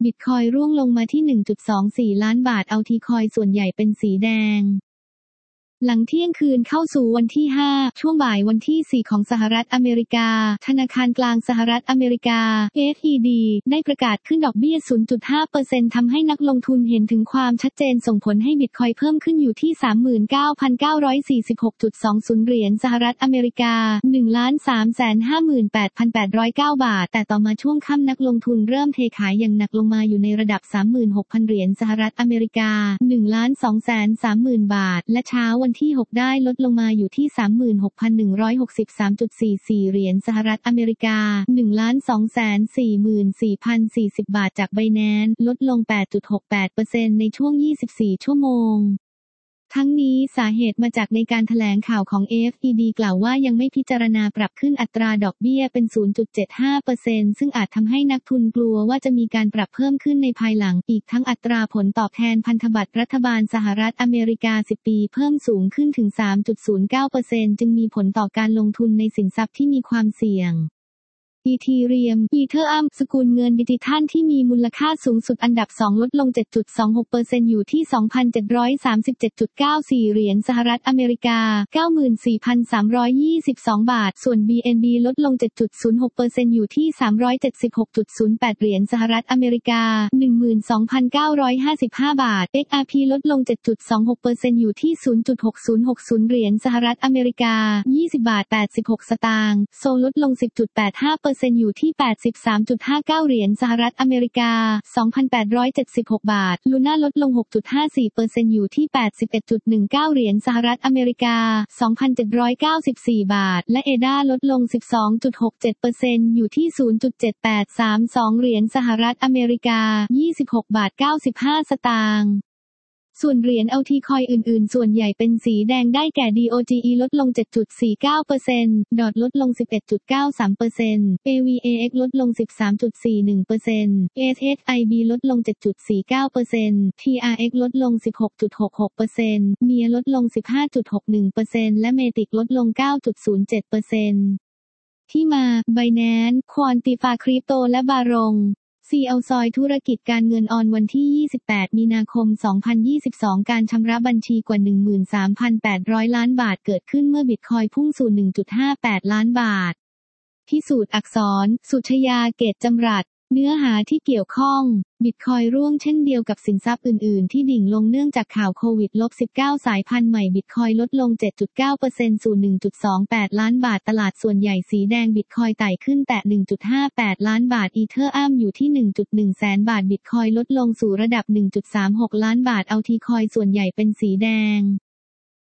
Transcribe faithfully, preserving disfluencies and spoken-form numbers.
บิตคอยร่วงลงมาที่ หนึ่งจุดสองสี่ ล้านบาทเอาทีคอยส่วนใหญ่เป็นสีแดงหลังเที่ยงคืนเข้าสู่วันที่ห้าช่วงบ่ายวันที่สี่ของสหรัฐอเมริกาธนาคารกลางสหรัฐอเมริกา เอฟ อี ดี ได้ประกาศขึ้นดอกเบี้ย ศูนย์จุดห้าเปอร์เซ็นต์ ทำให้นักลงทุนเห็นถึงความชัดเจนส่งผลให้บิตคอยเพิ่มขึ้นอยู่ที่ สามหมื่นเก้าพันเก้าร้อยสี่สิบหกจุดสองศูนย์ เหรียญสหรัฐอเมริกา หนึ่งล้านสามแสนห้าหมื่นแปดพันแปดร้อยเก้า บาทแต่ต่อมาช่วงค่ำนักลงทุนเริ่มเทขายอย่างหนักลงมาอยู่ในระดับ สามหมื่นหกพัน เหรียญสหรัฐอเมริกา หนึ่งล้านสองแสนสามหมื่น บาทและเช้าวันที่หกได้ลดลงมาอยู่ที่ สามหมื่นหกพันหนึ่งร้อยหกสิบสามจุดสี่สี่ เหรียญสหรัฐอเมริกา หนึ่งล้านสองแสนสี่หมื่นสี่พันสี่สิบ บาทจาก Binance ลดลง แปดจุดหกแปดเปอร์เซ็นต์ ในช่วงยี่สิบสี่ชั่วโมงทั้งนี้สาเหตุมาจากในการแถลงข่าวของ เอฟ อี ดี กล่าวว่ายังไม่พิจารณาปรับขึ้นอัตราดอกเบี้ยเป็น ศูนย์จุดเจ็ดห้าเปอร์เซ็นต์ ซึ่งอาจทำให้นักทุนกลัวว่าจะมีการปรับเพิ่มขึ้นในภายหลังอีกทั้งอัตราผลตอบแทนพันธบัตรรัฐบาลสหรัฐอเมริกาสิบปีเพิ่มสูงขึ้นถึง สามจุดศูนย์เก้าเปอร์เซ็นต์ จึงมีผลต่อการลงทุนในสินทรัพย์ที่มีความเสี่ยงอีทีเรียมอีเธอรัมสกุลเงินดิจิทัลที่มีมูลค่าสูงสุดอันดับสองลดลง เจ็ดจุดสองหกเปอร์เซ็นต์ อยู่ที่ สองพันเจ็ดร้อยสามสิบเจ็ดจุดเก้าสี่ เหรียญสหรัฐอเมริกา เก้าหมื่นสี่พันสามร้อยยี่สิบสอง บาทส่วน บี เอ็น บี ลดลง เจ็ดจุดศูนย์หกเปอร์เซ็นต์ อยู่ที่ สามร้อยเจ็ดสิบหกจุดศูนย์แปด เหรียญสหรัฐอเมริกา หนึ่งหมื่นสองพันเก้าร้อยห้าสิบห้า บาท เอ็กซ์ อาร์ พี ลดลง เจ็ดจุดสองหกเปอร์เซ็นต์ อยู่ที่ ศูนย์จุดหกศูนย์หกศูนย์ เหรียญสหรัฐอเมริกา ยี่สิบบาทแปดสิบหกสตางค์โซลลดลง สิบจุดแปดห้าเปอร์เซ็นต์ อยู่ที่ แปดสิบสามจุดห้าเก้า เหรียญสหรัฐอเมริกา สองพันแปดร้อยเจ็ดสิบหก บาทลูน่าลดลง หกจุดห้าสี่เปอร์เซ็นต์ อยู่ที่ แปดสิบเอ็ดจุดหนึ่งเก้า เหรียญสหรัฐอเมริกา สองพันเจ็ดร้อยเก้าสิบสี่ บาทและเอดาลดลง สิบสองจุดหกเจ็ดเปอร์เซ็นต์ อยู่ที่ ศูนย์จุดเจ็ดแปดสามสอง เหรียญสหรัฐอเมริกา ยี่สิบหกบาทเก้าสิบห้าสตางค์ส่วนเหรียญ แอล ที คอยอื่นๆส่วนใหญ่เป็นสีแดงได้แก่ ดี โอ จี อี ลดลง เจ็ดจุดสี่เก้าเปอร์เซ็นต์ ดอทลดลง สิบเอ็ดจุดเก้าสามเปอร์เซ็นต์ เอ วี เอ เอ็กซ์ ลดลง สิบสามจุดสี่หนึ่งเปอร์เซ็นต์ เอ เอส เอช ไอ บี ลดลง เจ็ดจุดสี่เก้าเปอร์เซ็นต์ ที อาร์ เอ็กซ์ ลดลง สิบหกจุดหกหกเปอร์เซ็นต์ เมีย ลดลง สิบห้าจุดหกหนึ่งเปอร์เซ็นต์ และเมติกลดลง เก้าจุดศูนย์เจ็ดเปอร์เซ็นต์ ที่มา Binance Quantify Crypto และบารงซี แอล ซอยธุรกิจการเงินออนวันที่ยี่สิบแปดมีนาคมสองพันยี่สิบสองการชำระบัญชีกว่า หนึ่งหมื่นสามพันแปดร้อย ล้านบาทเกิดขึ้นเมื่อบิตคอยพุ่งสู่ หนึ่งจุดห้าแปด ล้านบาทพิสูจน์อักษรสุชยาเกตจำรัดเนื้อหาที่เกี่ยวข้องบิตคอยร่วงเช่นเดียวกับสินทรัพย์อื่นๆที่ดิ่งลงเนื่องจากข่าวโควิด สิบเก้า สายพันธุ์ใหม่บิตคอยลดลง เจ็ดจุดเก้าเปอร์เซ็นต์ สู่ หนึ่งจุดสองแปด ล้านบาทตลาดส่วนใหญ่สีแดงบิตคอยไต่ขึ้นแตะ หนึ่งจุดห้าแปด ล้านบาทอีเธอรัมอยู่ที่ หนึ่งจุดหนึ่ง แสนบาทบิตคอยลดลงสู่ระดับ หนึ่งจุดสามหก ล้านบาทเอาทีคอยส่วนใหญ่เป็นสีแดง